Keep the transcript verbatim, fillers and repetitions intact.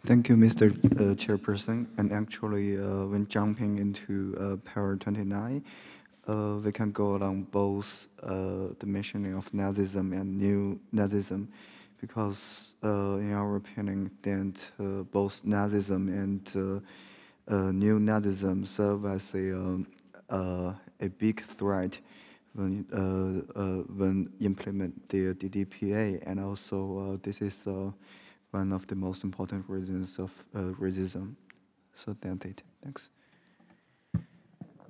Thank you, Mister Uh, Chairperson. And actually, uh, when jumping into uh, Power twenty-nine, uh, we can go along both uh, the mentioning of Nazism and new Nazism, because uh, in our opinion, then uh, both Nazism and uh, uh, new Nazism serve as a um, uh, a big threat when uh, uh, when implement the D D P A, and also uh, this is uh, one of the most important reasons of uh, racism. So that's it. Thanks.